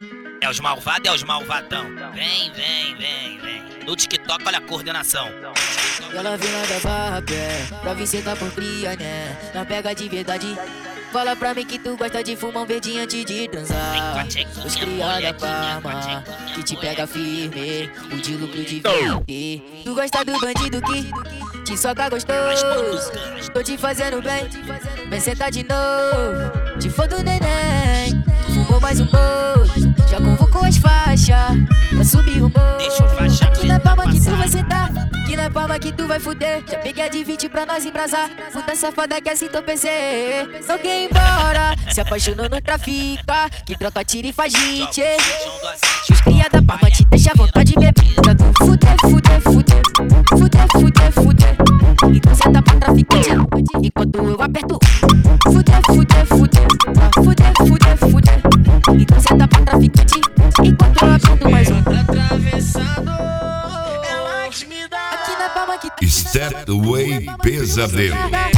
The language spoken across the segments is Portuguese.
É os malvados, é os malvadão. Vem, vem, vem, vem. No TikTok, olha a coordenação. Ela vem lá da barra, pé, pra ver cê tá por cria, né? Não pega de verdade. Fala pra mim que tu gosta de fumar um verdinho antes de transar. Os cria da Parma, que te pega firme, o de lucro de verde. Tu gosta do bandido que te soca gostoso. Tô te fazendo bem, vem sentar de novo. Te for do neném, fumou mais um bolso. Já convocou as faixas pra subir o morro. Deixa o faixa Aqui na palma que tu vai sentar, aqui na palma que tu vai fuder. Já peguei a de 20 pra nós embrasar. Puta safada que assim tô pensei. Não quer ir embora, se apaixonou no trafica, que troca tira e faz gente. Os cria da palma te deixa à vontade beber. Pra tu fuder, fuder, fuder, fuder, fuder, fuder. Então senta pra traficante, enquanto eu aperto. Fuder, fuder, fuder, fuder, fuder, fuder. Então senta pra traficante, enquanto eu aperto mais um. Atravessado, ela que me dá. Aqui na palma que tu Stepway Pesadelo.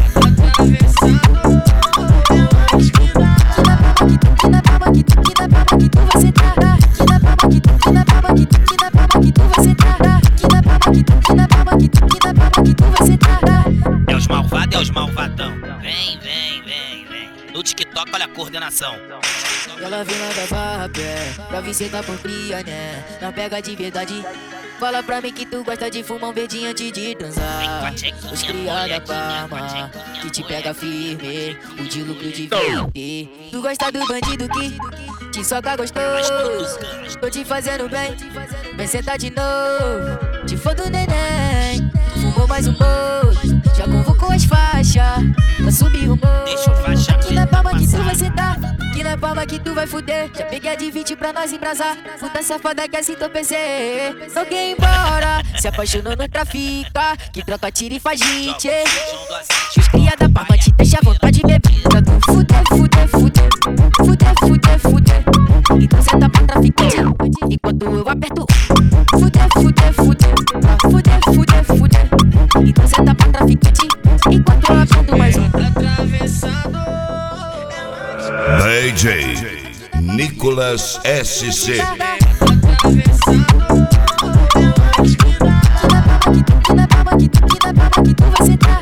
aqui na palma que tu vai sentar. Aqui na palma que tu vai sentar. Aqui na palma que tu vai sentar. É os malvados, é os malvadão. Vem, vem, vem, vem. No TikTok, olha a coordenação. Ela vem lá da barra, pé, pra ver cê tá por cria, né? Não pega de verdade. Fala pra mim que tu gosta de fumar um verdinho antes de transar. Os cria da Parma, que te pega firme, o de lucro de verde. Tu gosta do bandido que te soca gostoso. Tô te fazendo bem, vem sentar de novo. Te for do neném, fumou mais um bolso. Já convocou as faixas pra subir o morro. Deixa o faixa Aqui na palma que tu vai sentar, aqui na palma que tu vai fuder. Já peguei a de 20 pra nós embrasar. Puta safada que assim tô pensei. Não quer ir embora, se apaixonou no trafica, que troca tira e faz gente. Os cria da Parma te deixa à vontade beber. Pra tu fuder, fuder, fuder, fuder, fuder, fuder. Então senta pra traficante, enquanto eu aperto. Fuder, fuder, fuder, fuder, fuder, fuder. Então senta pra traficante, enquanto eu aperto mais um. Atravessado, DJ Nicolas SC. Aqui na palma que tu vai sentar.